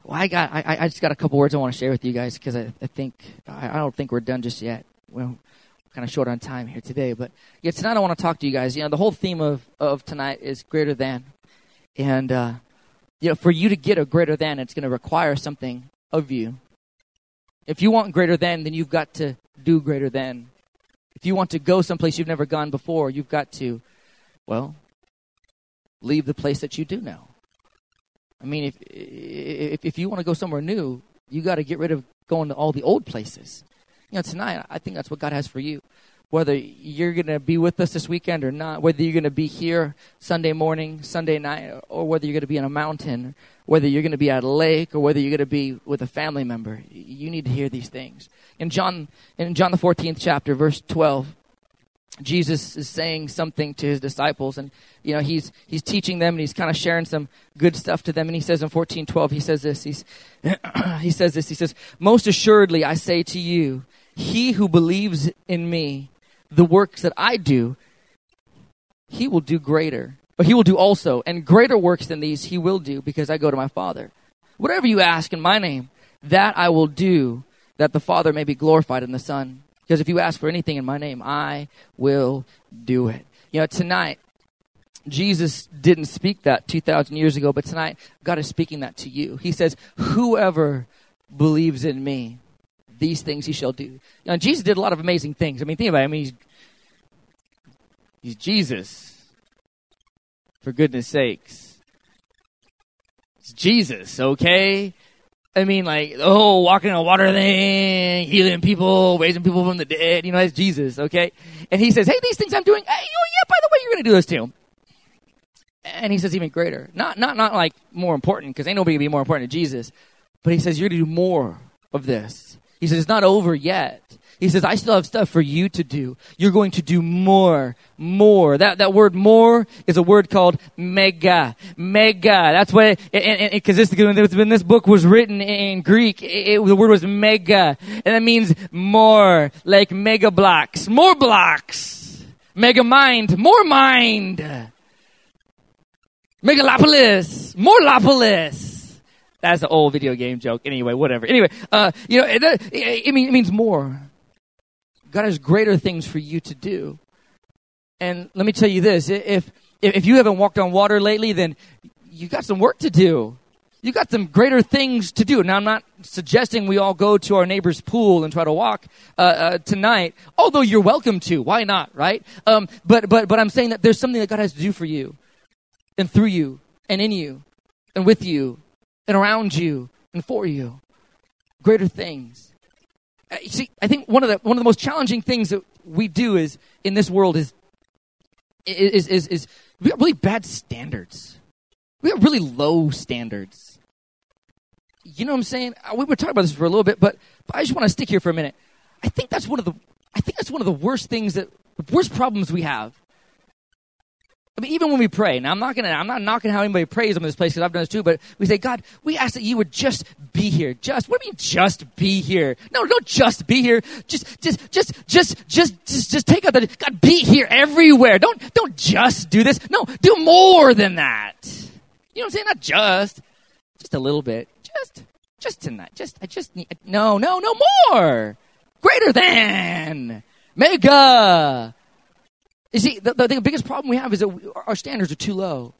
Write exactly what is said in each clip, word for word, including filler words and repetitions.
Well, I got, I, I just got a couple words I want to share with you guys because I, I think, I, I don't think we're done just yet. Well, we're kind of short on time here today, but yeah, tonight I want to talk to you guys. You know, the whole theme of, of tonight is greater than, and uh, you know, for you to get a greater than, it's going to require something of you. If you want greater than, then you've got to do greater than. If you want to go someplace you've never gone before, you've got to, well, leave the place that you do know. I mean, if if, if you want to go somewhere new, you got to get rid of going to all the old places. You know, tonight, I think that's what God has for you. Whether you're going to be with us this weekend or not, whether you're going to be here Sunday morning, Sunday night, or whether you're going to be in a mountain, whether you're going to be at a lake, or whether you're going to be with a family member, you need to hear these things. In John, in John the fourteenth chapter, verse twelve, Jesus is saying something to his disciples, and you know he's he's teaching them, and he's kind of sharing some good stuff to them. And he says in fourteen twelve, he says this. He's he says this. He says, "Most assuredly, I say to you, he who believes in me, the works that I do, he will do greater. But he will do also, and greater works than these he will do, because I go to my Father. Whatever you ask in my name, that I will do, that the Father may be glorified in the Son. Because if you ask for anything in my name, I will do it." You know, tonight, Jesus didn't speak that two thousand years ago, but tonight, God is speaking that to you. He says, "Whoever believes in me, these things he shall do." You know, Jesus did a lot of amazing things. I mean, think about it. I mean, he's, he's Jesus, for goodness sakes. It's Jesus, okay? I mean, like, oh, walking on water thing, healing people, raising people from the dead. You know, that's Jesus, okay? And he says, hey, these things I'm doing, hey, oh, yeah, by the way, you're going to do this too. And he says even greater. Not not not like more important, because ain't nobody going to be more important than Jesus. But he says, you're going to do more of this. He says, it's not over yet. He says, I still have stuff for you to do. You're going to do more, more. That that word more is a word called mega. Mega. That's what, because this, when this book was written in Greek, it, it, the word was mega. And that means more, like mega blocks. More blocks. Mega mind. More mind. Megalopolis. More lopolis. That's an old video game joke. Anyway, whatever. Anyway, uh, you know, it, it, it, mean, it means more. God has greater things for you to do. And let me tell you this. If, if you haven't walked on water lately, then you got some work to do. You got some greater things to do. Now, I'm not suggesting we all go to our neighbor's pool and try to walk uh, uh, tonight, although you're welcome to. Why not, right? Um, but, but, but I'm saying that there's something that God has to do for you and through you and in you and with you and around you and for you. Greater things. Uh, you see, I think one of the one of the most challenging things that we do is in this world is is is is we have really bad standards. We have really low standards. You know what I'm saying? We were talking about this for a little bit, but, but I just want to stick here for a minute. I think that's one of the I think that's one of the worst things that the worst problems we have. I mean, even when we pray, now I'm not gonna, I'm not knocking how anybody prays in this place, because I've done this too, but we say, God, we ask that you would just be here. Just, what do you mean just be here? No, don't just be here. Just, just, just, just, just, just, just take out the, God, be here everywhere. Don't, don't just do this. No, do more than that. You know what I'm saying? Not just, just a little bit. Just, just tonight. Just, I just need, no, no, no more. Greater than. Mega. You see, the, the, the biggest problem we have is that we, our standards are too low.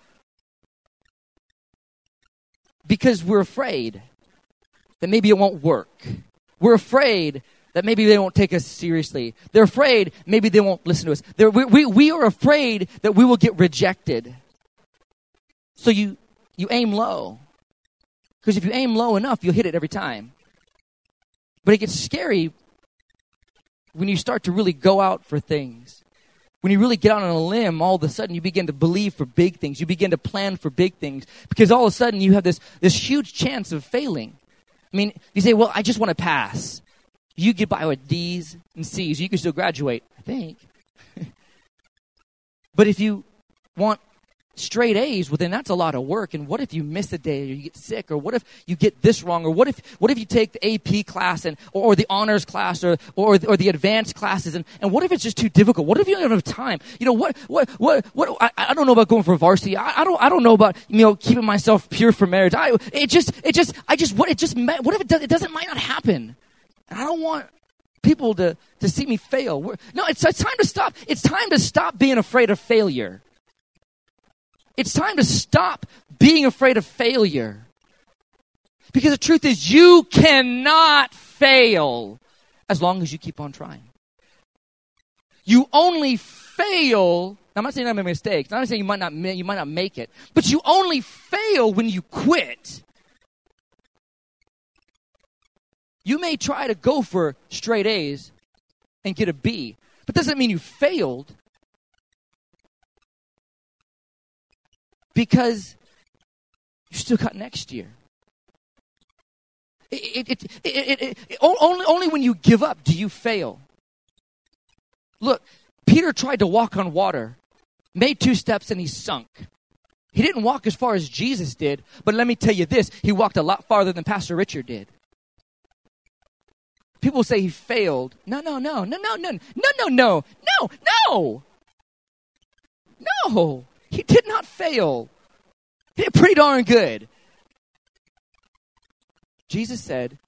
Because we're afraid that maybe it won't work. We're afraid that maybe they won't take us seriously. They're afraid maybe they won't listen to us. They're, we, we, we are afraid that we will get rejected. So you, you aim low. Because if you aim low enough, you'll hit it every time. But it gets scary when you start to really go out for things. When you really get out on a limb, all of a sudden you begin to believe for big things. You begin to plan for big things. Because all of a sudden you have this, this huge chance of failing. I mean, you say, well, I just want to pass. You get by with D's and C's. You can still graduate, I think. But if you want straight A's, well, then that's a lot of work. And what if you miss a day or you get sick, or what if you get this wrong, or what if what if you take the A P class and or, or the honors class or or, or the advanced classes, and, and what if it's just too difficult? What if you don't have time? You know, what what what what I, I don't know about going for varsity. I, I don't I don't know about, you know, keeping myself pure for marriage. I it just it just I just what it just what if it does it doesn't might not happen? And I don't want people to to see me fail. We're, no, it's it's time to stop. It's time to stop being afraid of failure. It's time to stop being afraid of failure. Because the truth is, you cannot fail as long as you keep on trying. You only fail. Now, I'm not saying I'm making mistakes. I'm not saying you might not you might not make it, but you only fail when you quit. You may try to go for straight A's and get a B, but doesn't mean you failed. Because you still got next year. It, it, it, it, it, it, only, only when you give up do you fail. Look, Peter tried to walk on water, made two steps, and he sunk. He didn't walk as far as Jesus did, but let me tell you this, he walked a lot farther than Pastor Richard did. People say he failed. No, no, no, no, no, no, no, no, no, no, no. No. He did not fail. He did pretty darn good. Jesus said,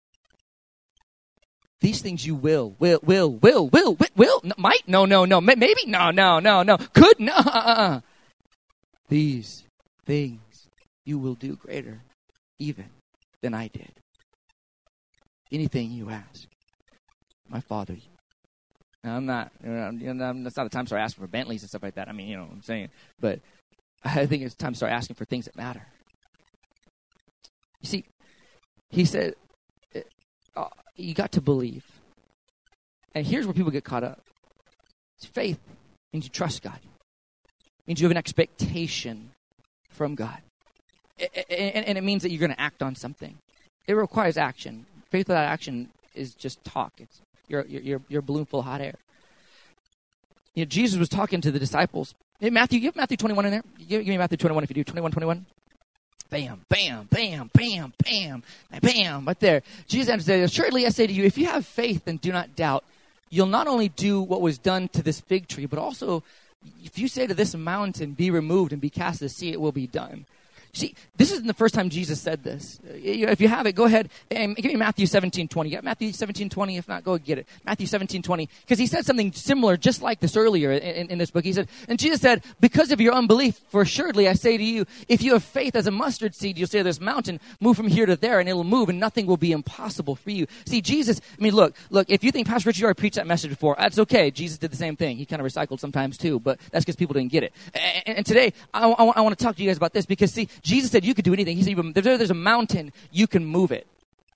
these things you will, will, will, will, will, will, will, no, might, no, no, no, maybe, no, no, no, no, could, no, uh-uh. These things you will do greater even than I did. Anything you ask, my Father. Now, I'm not, you know, that's not the time to start asking for Bentleys and stuff like that. I mean, you know what I'm saying. But I think it's time to start asking for things that matter. You see, he said, uh, you got to believe. And here's where people get caught up. It's faith means you trust God. It means you have an expectation from God. And, and it means that you're going to act on something. It requires action. Faith without action is just talk. It's You're, you're, you're a balloon full of hot air. You know, Jesus was talking to the disciples. Hey, Matthew, give Matthew twenty-one in there. Give, give me Matthew twenty-one if you do. twenty-one, twenty-one. Bam, bam, bam, bam, bam, bam, right there. Jesus answered, "Assuredly I say to you, if you have faith and do not doubt, you'll not only do what was done to this fig tree, but also if you say to this mountain, be removed and be cast to the sea, it will be done." See, this isn't the first time Jesus said this. If you have it, go ahead and give me Matthew seventeen twenty. You got Matthew seventeen twenty? If not, go get it. Matthew seventeen twenty. Because he said something similar just like this earlier in, in, in this book. He said, and Jesus said, because of your unbelief, for assuredly I say to you, if you have faith as a mustard seed, you'll say to this mountain, move from here to there, and it'll move, and nothing will be impossible for you. See, Jesus, I mean, look, look, if you think Pastor Richard already preached that message before, that's okay. Jesus did the same thing. He kind of recycled sometimes too, but that's because people didn't get it. And, and today, I, I, I want to talk to you guys about this because, see, Jesus said you could do anything. He said, if there's a mountain, you can move it.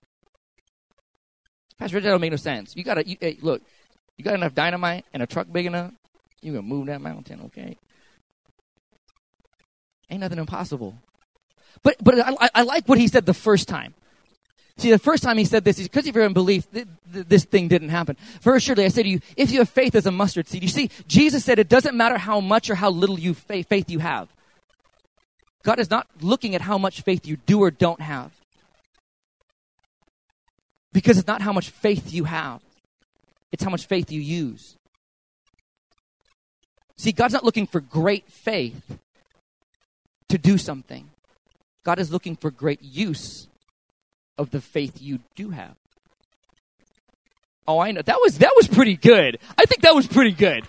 Pastor Richard, that don't make no sense. You gotta, you, hey, look, you got enough dynamite and a truck big enough, you can move that mountain, okay? Ain't nothing impossible. But but I, I like what he said the first time. See, the first time he said this, because of your unbelief, th- th- this thing didn't happen. For assuredly, I say to you, if you have faith as a mustard seed. You see, Jesus said it doesn't matter how much or how little you fa- faith you have. God is not looking at how much faith you do or don't have. Because it's not how much faith you have. It's how much faith you use. See, God's not looking for great faith to do something. God is looking for great use of the faith you do have. Oh, I know. That was that was pretty good. I think that was pretty good.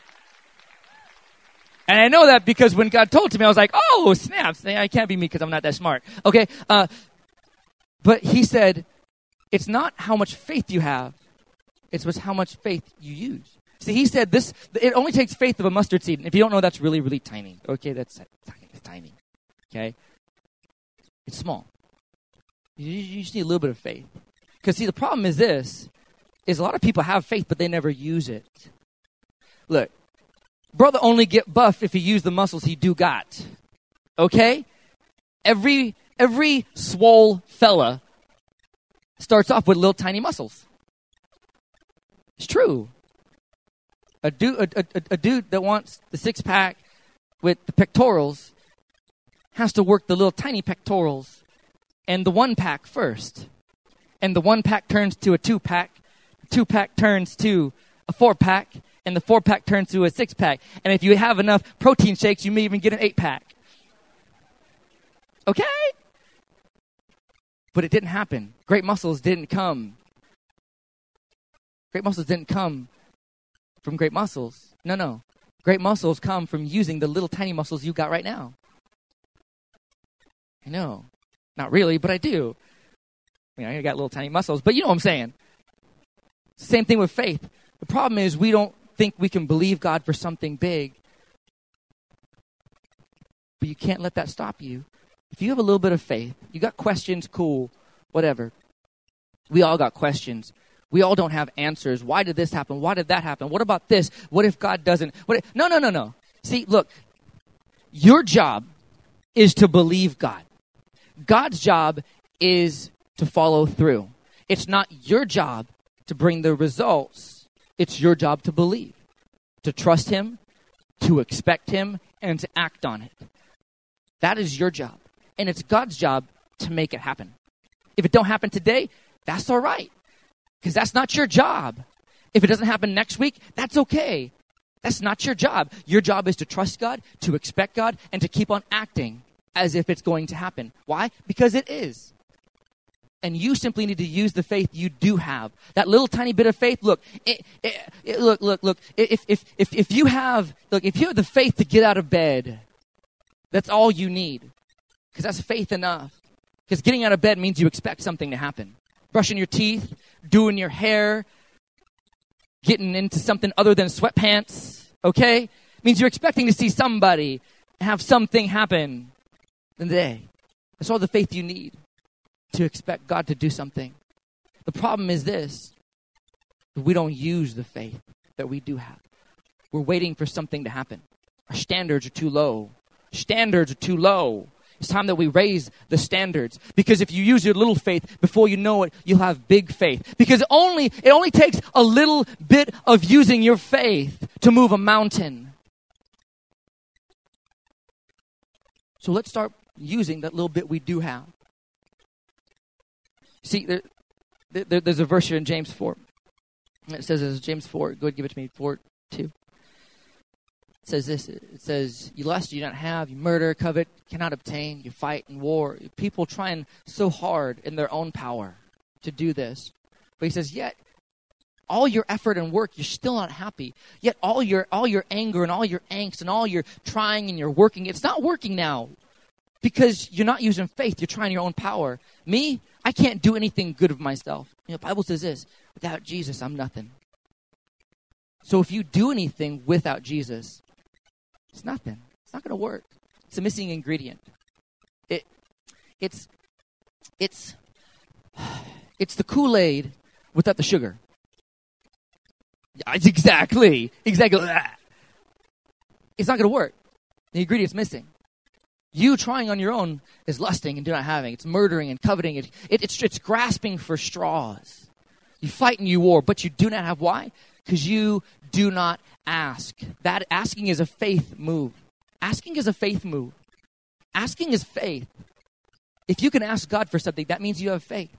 And I know that because when God told to me, I was like, oh, snaps. I can't be me because I'm not that smart. Okay? Uh, but he said, it's not how much faith you have. It's what's how much faith you use. See, he said this, it only takes faith of a mustard seed. And if you don't know, that's really, really tiny. Okay? That's it's tiny. Okay? It's small. You, you just need a little bit of faith. Because, see, the problem is this, is a lot of people have faith, but they never use it. Look. Brother only get buff if he use the muscles he do got. Okay? Every every swole fella starts off with little tiny muscles. It's true. A dude, a, a, a dude that wants the six pack with the pectorals has to work the little tiny pectorals and the one pack first. And the one pack turns to a two pack. The two pack turns to a four pack. And the four pack turns to a six pack. And if you have enough protein shakes, you may even get an eight pack. Okay? But it didn't happen. Great muscles didn't come. Great muscles didn't come from great muscles. No, no. Great muscles come from using the little tiny muscles you got right now. I know. Not really, but I do. You know, I got little tiny muscles, but you know what I'm saying. Same thing with faith. The problem is we don't think we can believe God for something big. But you can't let that stop you. If you have a little bit of faith, you got questions, cool, whatever. We all got questions. We all don't have answers. Why did this happen? Why did that happen? What about this? What if God doesn't? What if, no, no, no, no. See, look, your job is to believe God. God's job is to follow through. It's not your job to bring the results. It's your job to believe, to trust him, to expect him, and to act on it. That is your job. And it's God's job to make it happen. If it don't happen today, that's all right. Because that's not your job. If it doesn't happen next week, that's okay. That's not your job. Your job is to trust God, to expect God, and to keep on acting as if it's going to happen. Why? Because it is. And you simply need to use the faith you do have. That little tiny bit of faith. Look, it, it, it, look, look, look. If, if, if, if you have, look, if you have the faith to get out of bed, that's all you need. Because that's faith enough. Because getting out of bed means you expect something to happen. Brushing your teeth, doing your hair, getting into something other than sweatpants, okay? Means you're expecting to see somebody have something happen in the day. That's all the faith you need to expect God to do something. The problem is this. We don't use the faith that we do have. We're waiting for something to happen. Our standards are too low. Standards are too low. It's time that we raise the standards. Because if you use your little faith, before you know it, you'll have big faith. Because it only, it only takes a little bit of using your faith to move a mountain. So let's start using that little bit we do have. See, there, there, there's a verse here in James four. It says, this, James four, go ahead, give it to me, four, two. It says this, it says, you lust, you do not have, you murder, covet, cannot obtain, you fight in war. People trying so hard in their own power to do this. But he says, yet, all your effort and work, you're still not happy. Yet all your all your anger and all your angst and all your trying and your working, it's not working now. Because you're not using faith, you're trying your own power. Me, I can't do anything good of myself. You know, the Bible says this, without Jesus, I'm nothing. So if you do anything without Jesus, it's nothing. It's not going to work. It's a missing ingredient. It, it's, it's, it's the Kool-Aid without the sugar. Exactly. Exactly. It's not going to work. The ingredient's missing. You trying on your own is lusting and do not having. It's murdering and coveting. It, it, it's, it's grasping for straws. You fight and you war, but you do not have. Why? Because you do not ask. That asking is a faith move. Asking is a faith move. Asking is faith. If you can ask God for something, that means you have faith.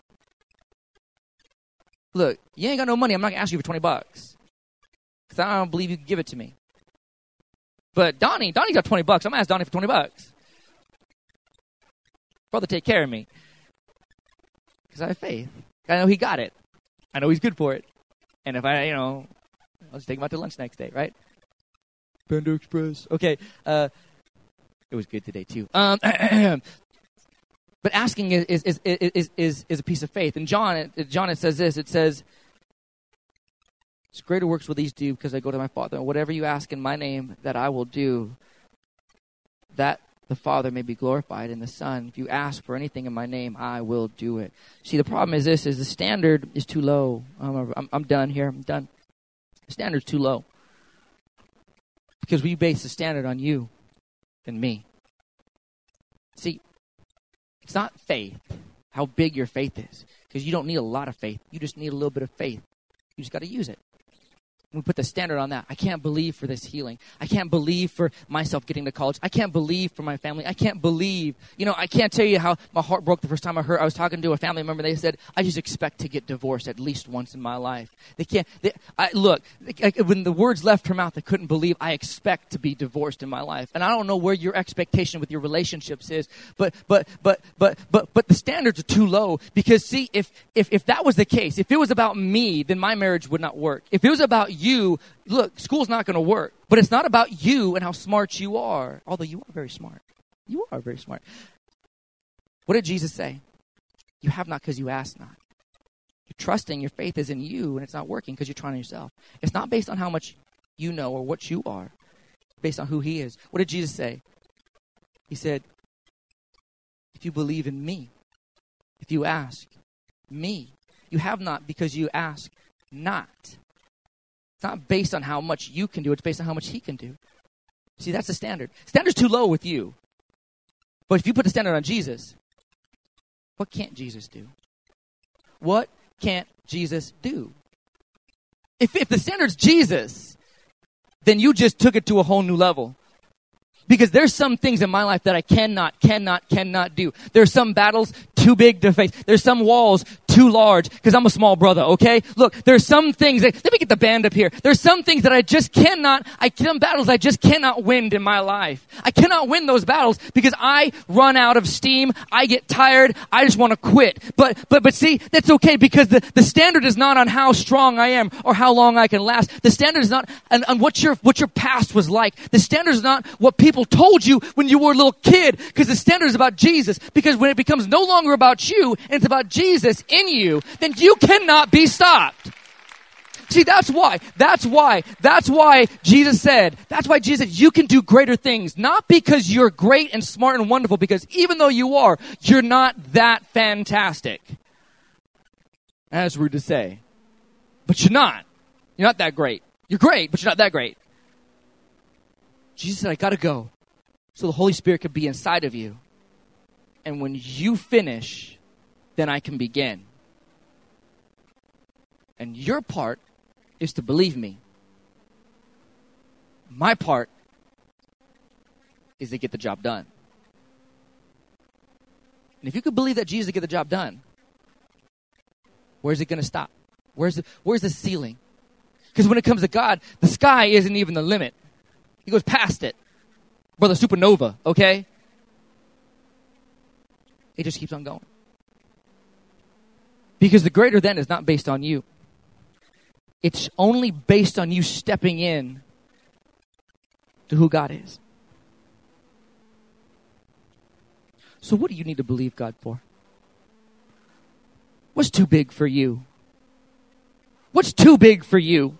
Look, you ain't got no money. I'm not going to ask you for twenty bucks. Because I don't believe you can give it to me. But Donnie, Donnie's got twenty bucks. I'm going to ask Donnie for twenty bucks. Brother, take care of me. Because I have faith. I know he got it. I know he's good for it. And if I, you know, I'll just take him out to lunch next day, right? Panda Express. Okay. Uh, it was good today, too. Um, but asking is is, is is is is a piece of faith. And John, John, it says this. It says, it's greater works will these do because I go to my Father. And whatever you ask in my name, that I will do, that the Father may be glorified in the Son. If you ask for anything in my name, I will do it. See, the problem is this, is the standard is too low. I'm, I'm, I'm done here. I'm done. The standard's too low. Because we base the standard on you and me. See, it's not faith, how big your faith is. Because you don't need a lot of faith. You just need a little bit of faith. You just got to use it. We put the standard on that. I can't believe for this healing. I can't believe for myself getting to college. I can't believe for my family. I can't believe. You know, I can't tell you how my heart broke the first time I heard. I was talking to a family member. They said, I just expect to get divorced at least once in my life. They can't. They, I, look, I, when the words left her mouth, I couldn't believe I expect to be divorced in my life. And I don't know where your expectation with your relationships is, but but but but but but the standards are too low. Because see, if if if that was the case, if it was about me, then my marriage would not work. If it was about you, look, school's not going to work. But it's not about you and how smart you are. Although you are very smart. You are very smart. What did Jesus say? You have not because you ask not. You're trusting your faith is in you and it's not working because you're trying on yourself. It's not based on how much you know or what you are. It's based on who he is. What did Jesus say? He said, if you believe in me, if you ask me, you have not because you ask not. It's not based on how much you can do. It's based on how much he can do. See, that's the standard. Standard's too low with you. But if you put the standard on Jesus, what can't Jesus do? What can't Jesus do? If, if the standard's Jesus, then you just took it to a whole new level. Because there's some things in my life that I cannot, cannot, cannot do. There's some battles too big to face. There's some walls too large because I'm a small brother, okay? Look, there's some things that, let me get the band up here. There's some things that I just cannot, I some battles I just cannot win in my life. I cannot win those battles because I run out of steam. I get tired. I just want to quit. But, but, but see, that's okay because the, the standard is not on how strong I am or how long I can last. The standard is not on, on what your, what your past was like. The standard is not what people told you when you were a little kid, because the standard is about Jesus. Because when it becomes no longer about you and it's about Jesus in you, then you cannot be stopped. See, that's why, that's why, that's why Jesus said, that's why Jesus said, you can do greater things. Not because you're great and smart and wonderful, because even though you are, you're not that fantastic. That's rude to say. But you're not. You're not that great. You're great, but you're not that great. Jesus said, I gotta go so the Holy Spirit could be inside of you. And when you finish, then I can begin. And your part is to believe me. My part is to get the job done. And if you could believe that Jesus will get the job done, where's it going to stop? Where's the, where's the ceiling? Because when it comes to God, the sky isn't even the limit. He goes past it. Brother Supernova, okay? It just keeps on going. Because the greater than is not based on you. It's only based on you stepping in to who God is. So what do you need to believe God for? What's too big for you? What's too big for you?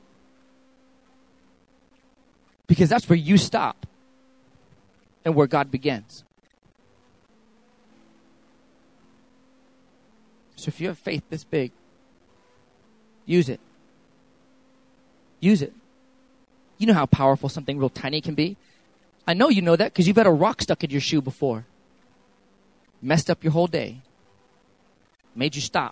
Because that's where you stop and where God begins. So if you have faith this big, use it. Use it. You know how powerful something real tiny can be. I know you know that because you've had a rock stuck in your shoe before. Messed up your whole day. Made you stop.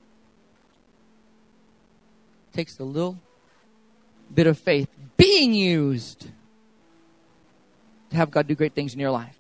Takes a little bit of faith being used to have God do great things in your life.